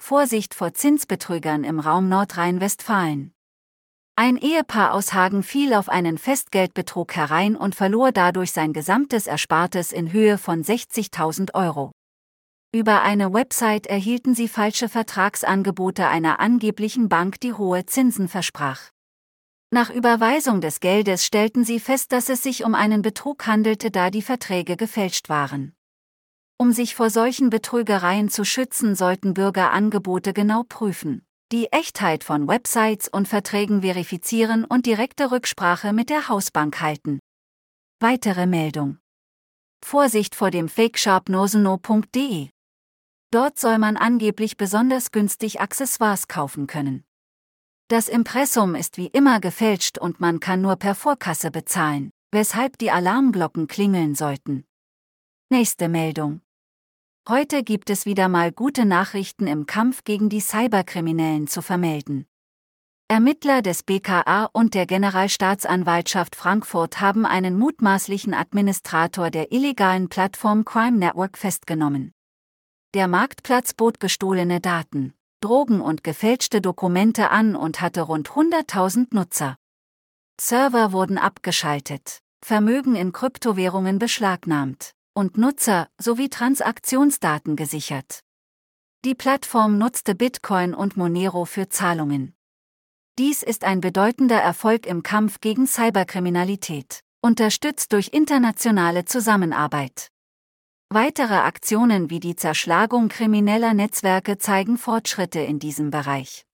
Vorsicht vor Zinsbetrügern im Raum Nordrhein-Westfalen. Ein Ehepaar aus Hagen fiel auf einen Festgeldbetrug herein und verlor dadurch sein gesamtes Erspartes in Höhe von 60.000 Euro. Über eine Website erhielten sie falsche Vertragsangebote einer angeblichen Bank, die hohe Zinsen versprach. Nach Überweisung des Geldes stellten sie fest, dass es sich um einen Betrug handelte, da die Verträge gefälscht waren. Um sich vor solchen Betrügereien zu schützen, sollten Bürger Angebote genau prüfen, die Echtheit von Websites und Verträgen verifizieren und direkte Rücksprache mit der Hausbank halten. Weitere Meldung. Vorsicht vor dem Fake-Shop noseno.de. Dort soll man angeblich besonders günstig Accessoires kaufen können. Das Impressum ist wie immer gefälscht und man kann nur per Vorkasse bezahlen, weshalb die Alarmglocken klingeln sollten. Nächste Meldung. Heute gibt es wieder mal gute Nachrichten im Kampf gegen die Cyberkriminellen zu vermelden. Ermittler des BKA und der Generalstaatsanwaltschaft Frankfurt haben einen mutmaßlichen Administrator der illegalen Plattform Crime Network festgenommen. Der Marktplatz bot gestohlene Daten, Drogen und gefälschte Dokumente an und hatte rund 100.000 Nutzer. Server wurden abgeschaltet, Vermögen in Kryptowährungen beschlagnahmt und Nutzer sowie Transaktionsdaten gesichert. Die Plattform nutzte Bitcoin und Monero für Zahlungen. Dies ist ein bedeutender Erfolg im Kampf gegen Cyberkriminalität, unterstützt durch internationale Zusammenarbeit. Weitere Aktionen wie die Zerschlagung krimineller Netzwerke zeigen Fortschritte in diesem Bereich.